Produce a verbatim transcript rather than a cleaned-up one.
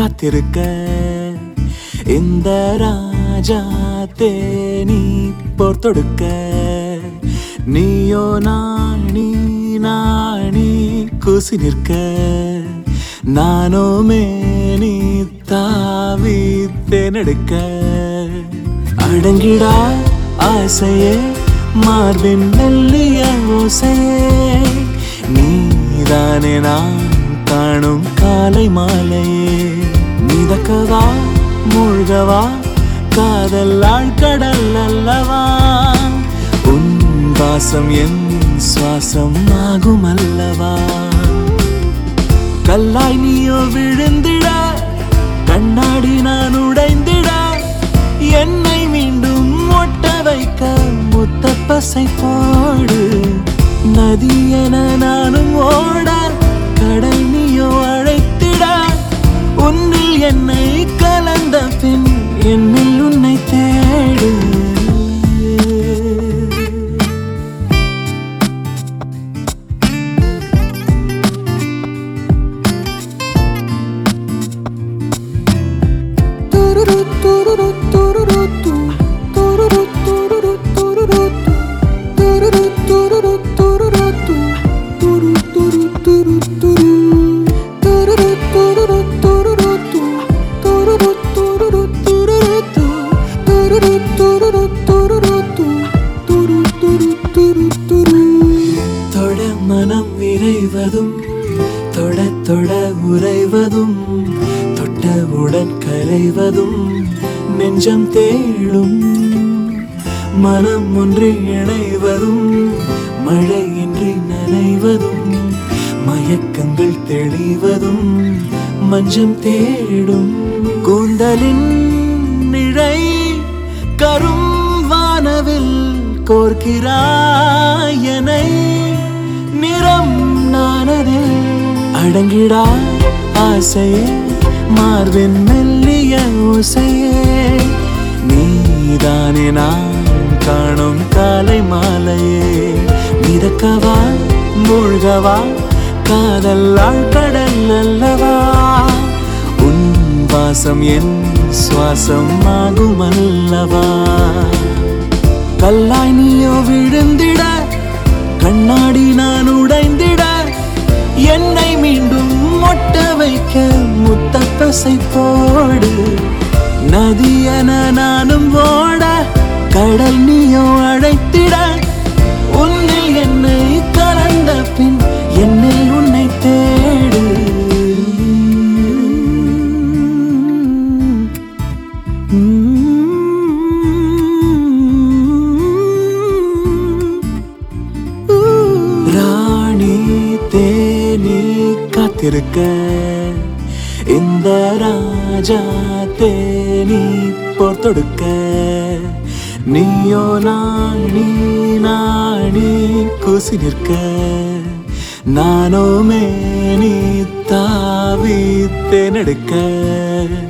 காத்திருக்க இந்த ராஜா தேனி போர் தொடுக்க நீயோ நாணி நாணி கூசி நிற்க நானோ மேனி தாவி தேனெடுக்க அடங்கிடா ஆசையே மார்பின் மெல்லிய ஓசையே நீதானே நான் காணும் காலை மாலையே மிதக்கவா மூழ்கவா காதல் ஆழ்கடல் அல்லவா உன் வாசம் என் சுவாசம் ஆகும் அல்லவா கல்லாய் நீயோ விழுந்திட கண்ணாடி நான் உடைந்திட என்னை மீண்டும் ஒட்ட வைக்க முத்த பசை போடு நதி என நானும் ஓட கடல் நீயோ அழைத்திட உன்னில் என்னை கலந்த பின் என்னில் உன்னை தேடு தொட மனம் விரைவதும் தொட தொட உறைவதும் தொட்டவுடன் கரைவதும் நெஞ்சம் தேடும் மனம் ஒன்றி இணைவதும் மழையின்றி நனைவதும் மயக்கங்கள் தெளிவதும் மஞ்சம் தேடும் கூந்தலின் நிழை கரும் வானவில் கோர்க்கிறாயனை நிறம் நானதில் அடங்கிடா ஆசையே மார்பின் மெல்லிய ஓசையே நீதானே நான் காணும் காலை மாலையே மிதக்கவா மூழ்கவா காதல் ஆழ்கடல் அல்லவா உன் வாசம் என் சுவாசம் ஆகும் அல்லவா கல்லாய் நீயோ விழுந்திட கண்ணாடி நான் உடைந்திட என்னை மீண்டும் ஒட்ட வைக்க முத்த பசை போடு நதி என நானும் ஓட கடல் நீயோ அழைத்திட உன்னில் என்னை கலந்த பின் என்னில் உன்னை தேடு ராணி தேனி காத்திருக்க இந்த ராஜா தேனி போர் தொடுக்க நீயோ நாணி நாணி கூசி நிற்க நானோ மேனி தாவி தேனெடுக்க